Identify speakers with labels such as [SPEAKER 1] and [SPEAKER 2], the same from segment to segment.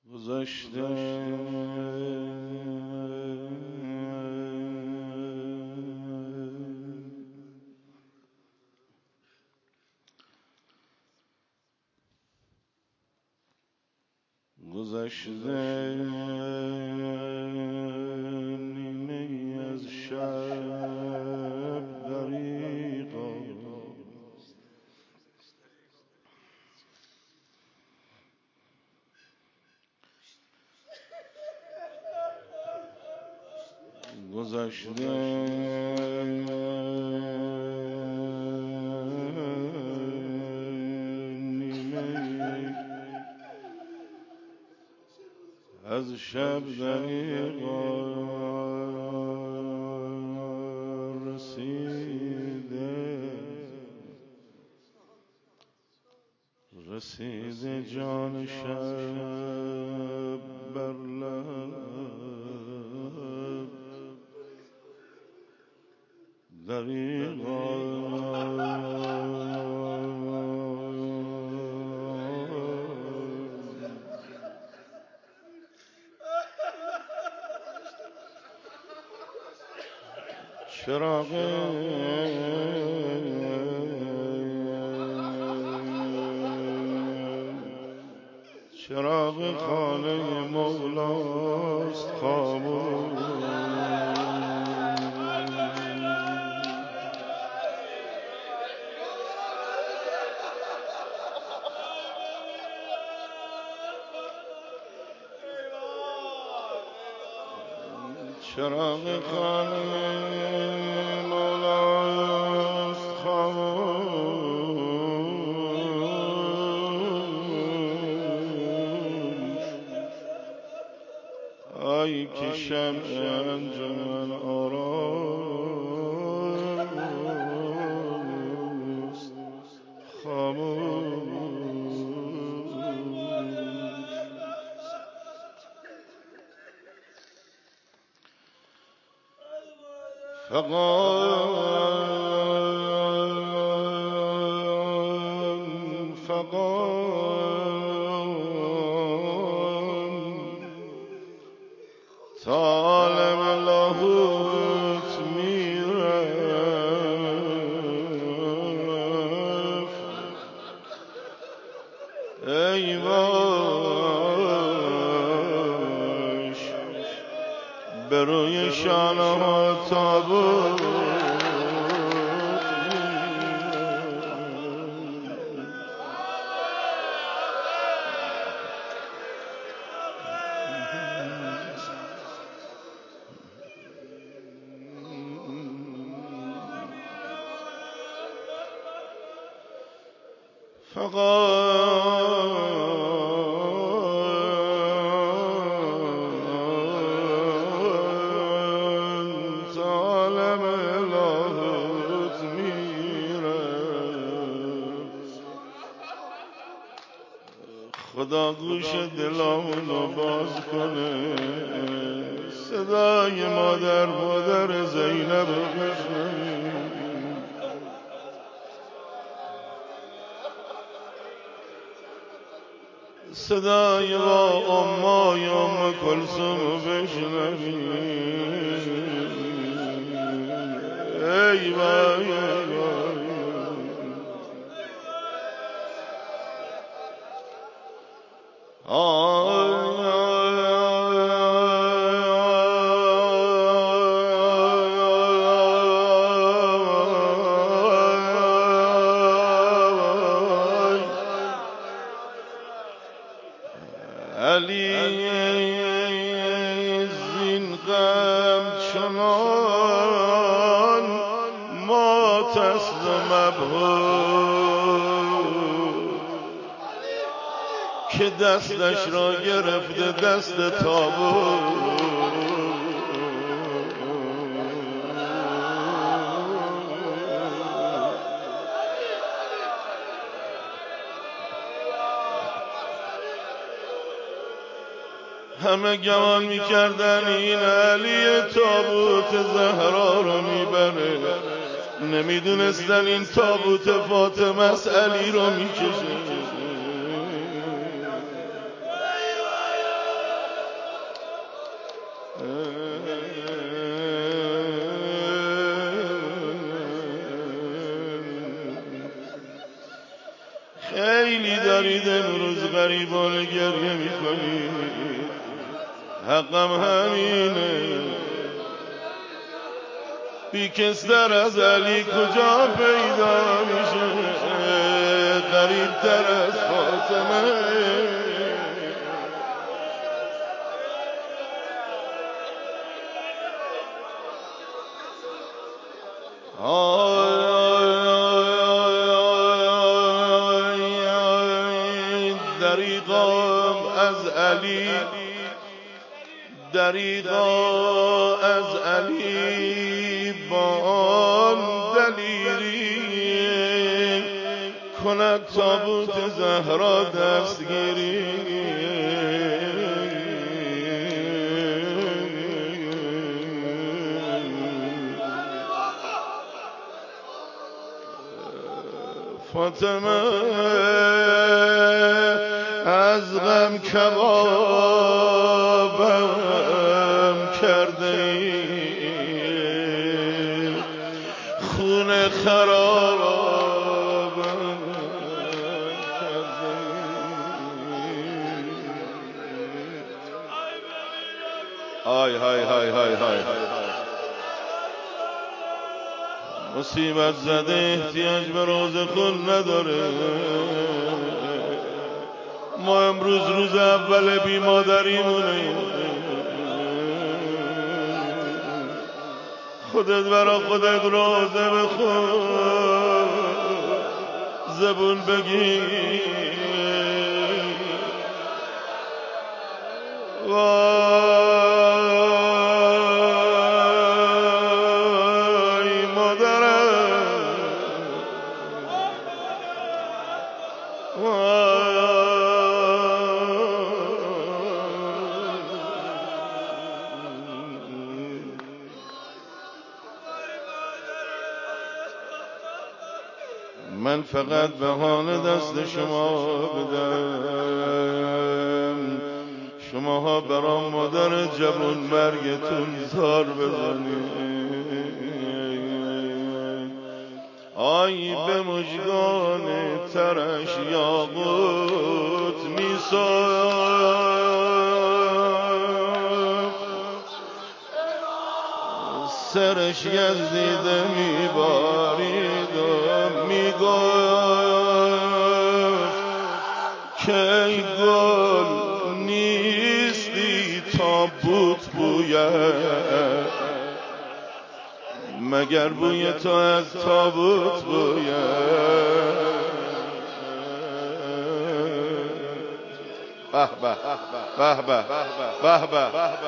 [SPEAKER 1] گذشته نیمه از شب دریغا گذشته از شب دریغا رسیده جان شب بر لب دریغا چراغ خانه مولاست خاموش چراغ خانه مولاست خاموش آی که شمع انجمن آراست خاموش طالب لاهوت میرفت ای باش به روی شانه ها تابوت طالب لاهوت میرفت خدا گوش دلامونو باز کنه صدای مادر زینب بشنویم صدای با امای ام کلثوم بشنویم ای وای علی زین غم چنان مات است و مبهوت که دستش را گرفته دست تابوت همه گمان میکردن این علی تابوت زهرا رو میبره نمیدونستن این تابوت فاطمه علی رو میکشه خیلی دارید امروز غریبانه گریه میکنید، حقم همینه. بیکستر از علی کجا پیدا میشه، غریبتر از فاطمه. دریغا از علی، دریغا از علی با آن دلیری کند تابوت زهرا دستگیری. فاطمه از غم کبابم کرده ای، خون خرابم کرده ای. های های های های های مصیبت زده احتیاج به روز خون نداره. ما امروز روز اول بی مادریمونه. خودت برا خودت روزه بخون، زبون بگیر. وای مادرم، من فقط بهانه دست شما بدم، شماها برام مادر جوان مرگتون زار بزنید. آی به مژگان ترش یاقوت میساخت، سرش یزدیده میبارید و میگفت که ای گل نیستی تابوت بوید، مگر بوی تو از تابوت بوید. به به به به به به.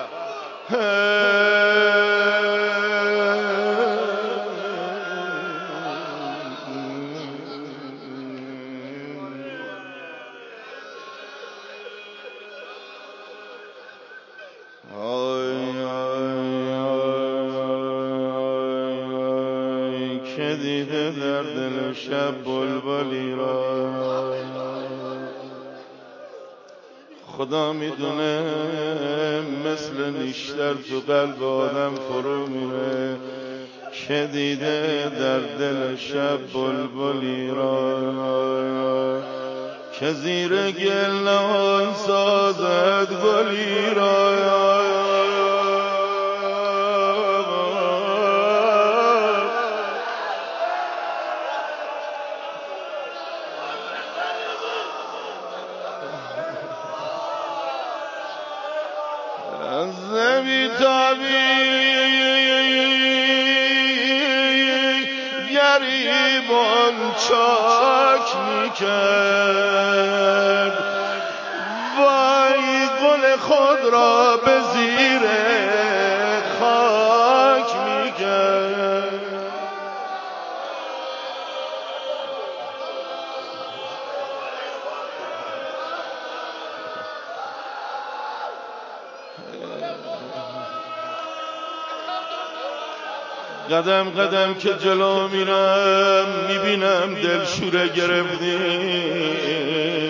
[SPEAKER 1] که دیده در دل شب بلبلی را، خدا میدونه مثل نیشتر تو قلب آدم فرو میره. که دیده در دل شب بلبلی را، که زیر گل نهان سازد گلی را. زمین تابی گریبان چاک میکرد، وای گل خود را به زیر خاک میکرد. قدم قدم که جلو میرم میبینم دلشوره گرفتی،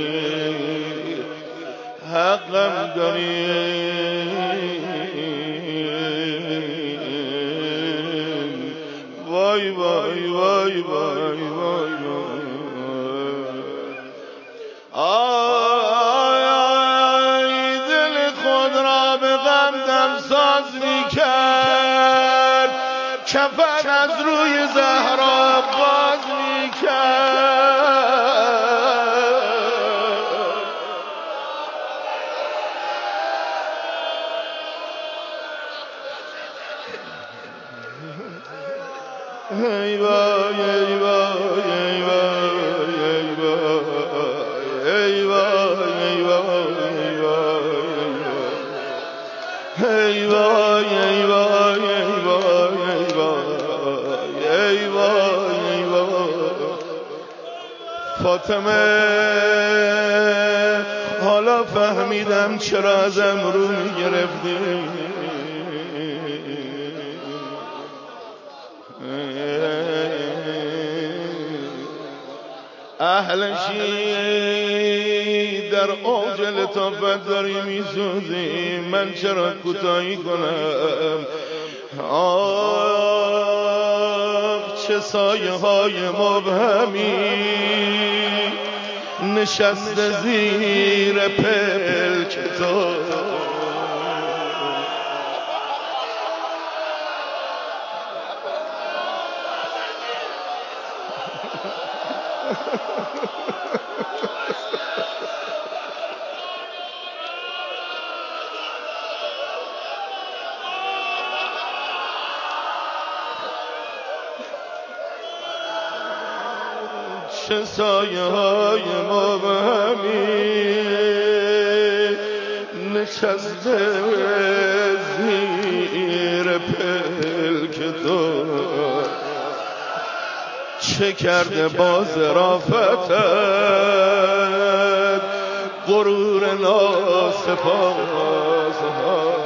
[SPEAKER 1] حقم داری دمساز میکرد، کفن از روی زهرا باز میکرد. ای وای ای وای ای وای ای وای ای وای ای وای ای وای ای وای فاطمه، حالا فهمیدم چرا ازم رو میگرفتی. اهل شیعه در اوج لطافت داری میسوزی، من چرا کوتاهی کنم؟ آه چه سایه های مبهمی نشسته زیر پلک تو. چه سایه های مبهمی نشسته زیر پلک تو. چه کرده باز رافتت غرور ناسپاس ها.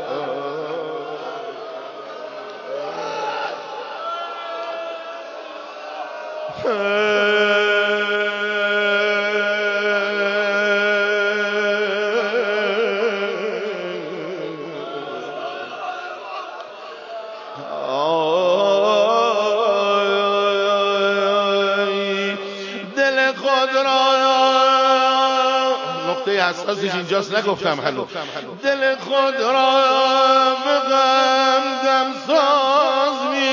[SPEAKER 1] دل خود را، نقطه حساسش اینجاست نگفتم هنوز، دل خود را به غم دمساز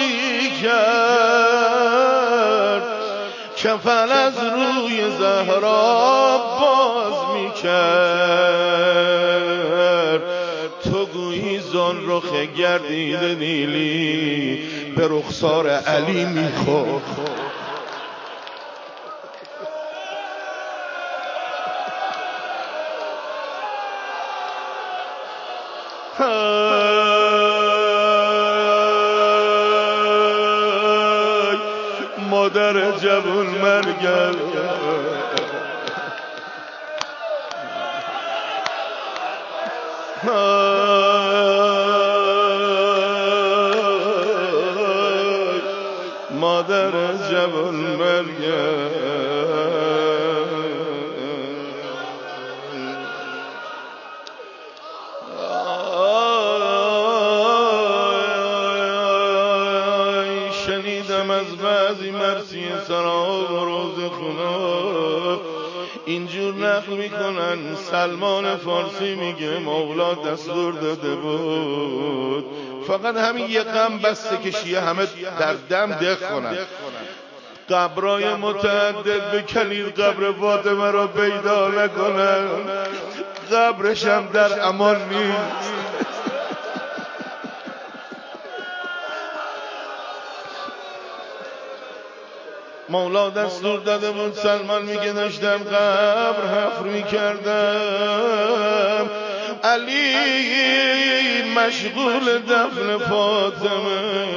[SPEAKER 1] میکرد، کفن از روی زهرا باز میکرد. تو گویی زان رخ گردیده نیلی به رخسار علی میخورد. مادر جوون مرگر، مادر جوون مرگر. شنیدم از بعضی مرسی سراب و روز خدا اینجور نقل میکنن، سلمان فارسی میگه مولا دستور داده بود فقط همین یه غم بسته که شیعه همه در دم دق کنن، قبرای متعدد بکنید قبر فاطمه را پیدا نکنن، قبرش هم در امان نیست. مولا دستور داده بود، سلمان میگه داشتم قبر حفر میکردم، علی مشغول دفن فاطمه،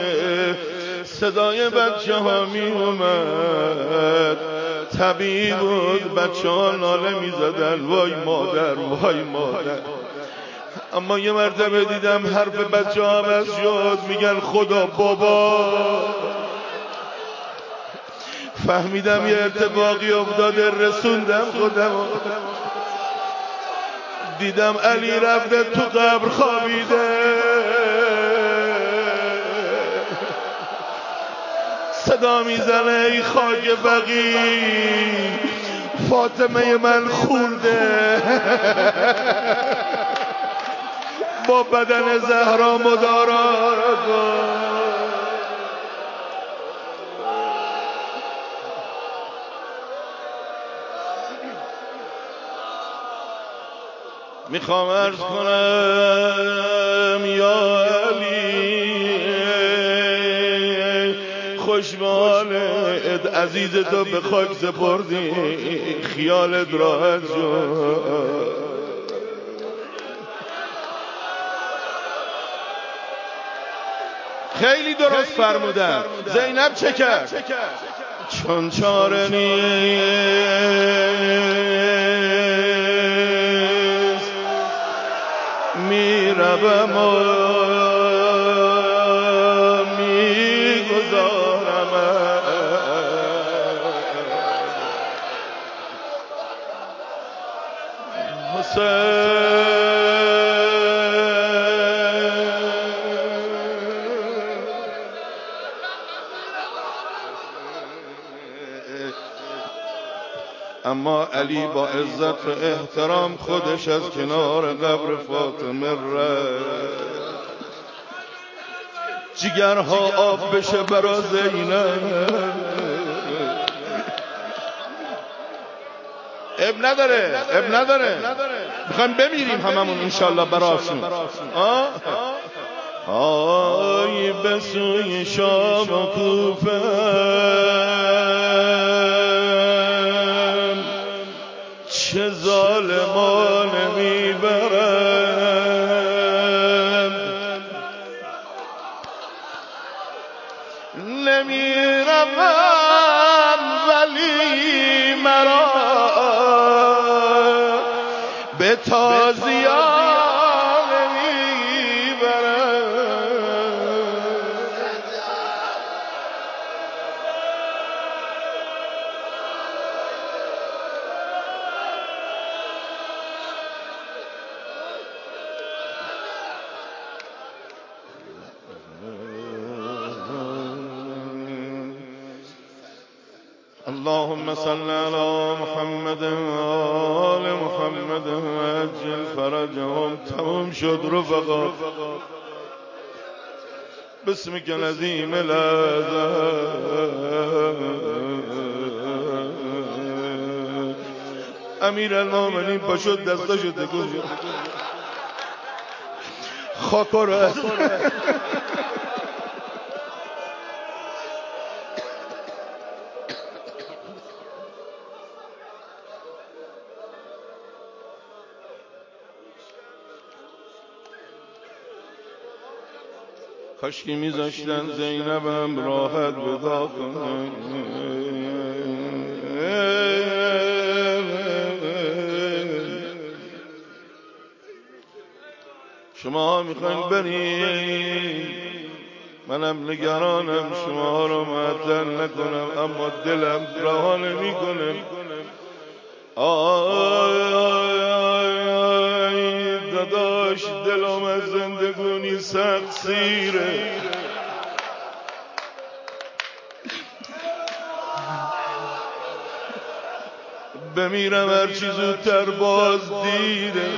[SPEAKER 1] صدای بچه ها می اومد، طبیعی بود بچه ها ناله می زدن وای مادر وای مادر. اما یه مرتبه دیدم حرف بچه ها عوض شد، میگن خدا بابا. فهمیدم یه اتفاقی افتاده، رسوندم خودم، دیدم علی رفته تو قبر خوابیده، صدا میزنه ای خاک بقی فاطمه من خونده، با بدن زهرا مدارا کن. میخوام عرض کنم یا علی خوشبالت عزیز تو به خاک سپردی خیالت راحت شد. خیلی درست فرمودن. زینب چه کرد؟ چون چاره نیست میروم و میگذارم حسین. اما علی با عزت و احترام خودش از کنار قبر فاطمه رفت جگرها آب بشه برا زینب. اب نداره میخوایم بمیریم هممون انشالله براشون. آی به سوی شام و کوفه چه ظالمان میبرند نمیروم ولی مرا به تازیان میبرند. اللهم صل على محمد وآل محمد وعجل فرجهم. تمام شد رفقا. باسمك العظیم العظیم. امیر المومنین پاشد دستاشو تکون خاکا رو کاشکی میذاشتن زینبم راحت ودا کنه. شما میخواین برین منم نگرانم شما رو معطل نکنم اما دلم رها نمیکنه. داداش دلم از زندگانی سخت سیره. بمیرم هرچی زودتر باز دیره.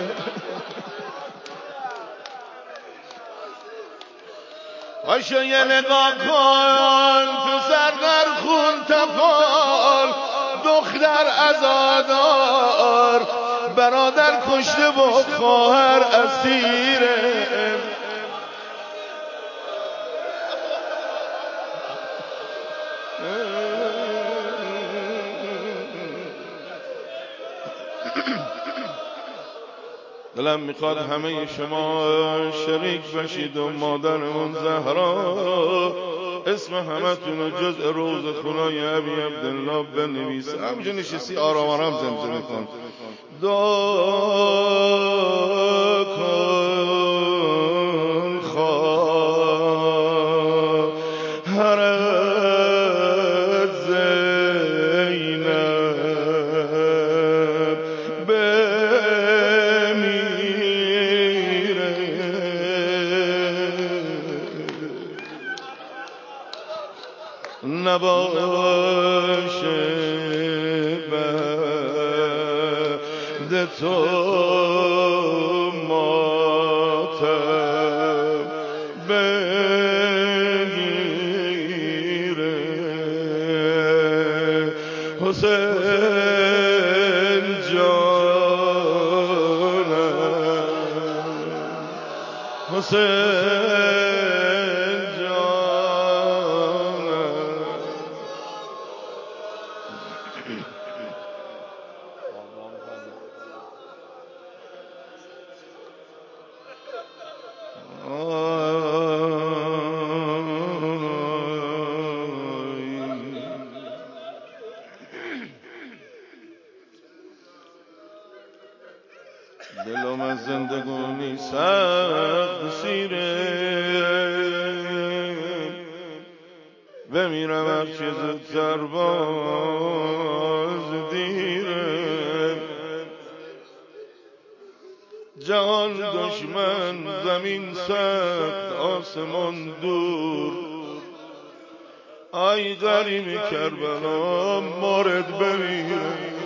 [SPEAKER 1] پاشو یه نگاه کن پسر در خون تپال دختر عزادار برادر کشته و خواهر اسیره. دلم میخواد همه شما شریک بشید و مادرمون زهرا اسم همتون جز روز خونای ابی عبدالله بنویسه. همینجا نشستی آرام آرام زمزمه کن. دعا کن خواهرت زینب بمیره. نباشه بعد تو ماتم حسین جان دلم از زندگانی سخت سیره بمیرم هرچه زودتر باز دیره جهان دشمن زمین سخت آسمان دور آی غریم کربلا مارد بمیره